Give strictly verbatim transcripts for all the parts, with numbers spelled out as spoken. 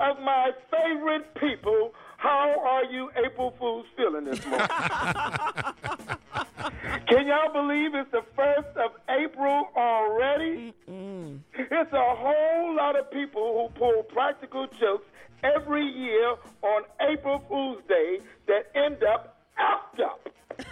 of my favorite people, how are you April Fools feeling this morning? Can y'all believe it's the first of April already? Mm-mm. It's a whole lot of people who pull practical jokes every year on April Fool's Day that end up effed up.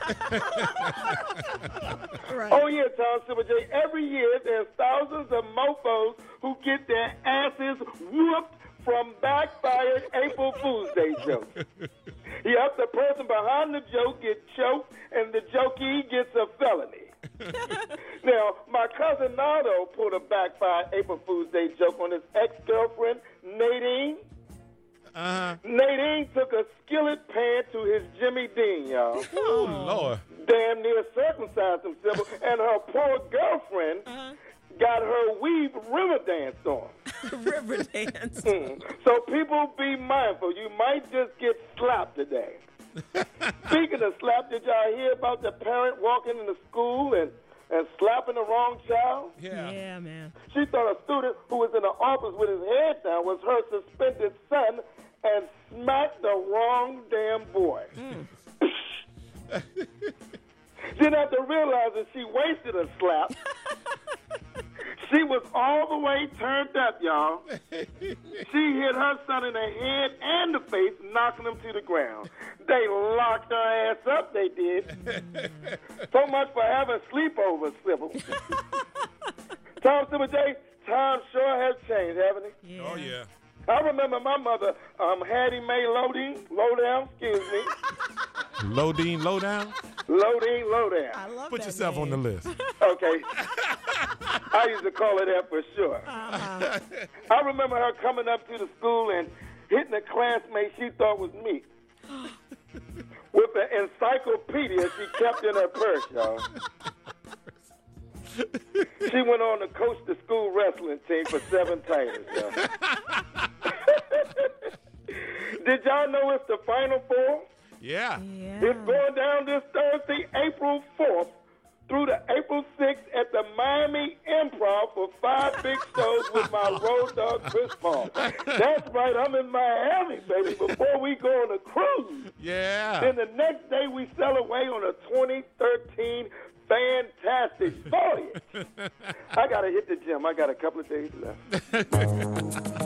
Right. Oh, yeah, Tom Silver J. Every year there's thousands of mofos who get their asses whooped from backfired April Fool's Day jokes. Yep, the person behind the joke gets choked, and the jokey gets a felony. Now, my cousin Nardo pulled a backfired April Fool's Day joke on his ex-girlfriend, Nadine. Uh-huh. Nadine took a skillet pan to his Jimmy Dean, y'all. Oh, Lord. Damn near circumcised himself, and her poor girlfriend Uh-huh. got her weave river danced on. River dance. Mm. So people be mindful. You might just get slapped today. Speaking of slap, did y'all hear about the parent walking into school and, and slapping the wrong child? Yeah. Yeah, man. She thought a student who was in the office with his head down was her suspended son and smacked the wrong damn boy. Mm. Didn't have to realize that she wasted a slap. She was all the way turned up, y'all. She hit her son in the head and the face, knocking him to the ground. They locked her ass up, they did. So much for having sleepovers, Sybil. Tom Silver J, times sure have changed, haven't they? Yeah. Oh, yeah. I remember my mother, um, Hattie Mae Lodine, Lowdown, excuse me. Lodine, Lowdown? Lodine, Lowdown. I love Put that yourself name. on the list. Okay. I used to call her that for sure. Uh-huh. I remember her coming up to the school and hitting a classmate she thought was me with an encyclopedia she kept in her purse, y'all. She went on to coach the school wrestling team for seven titles, y'all. Did y'all know it's the Final Four? Yeah. Yeah. It's going down this Thursday, April fourth, through the April sixth at the Miami Improv for five big shows with my road dog, Chris Paul. That's right, I'm in Miami, baby, before we go on a cruise. Yeah. Then the next day we sail away on a twenty thirteen fantastic voyage. I got to hit the gym. I got a couple of days left.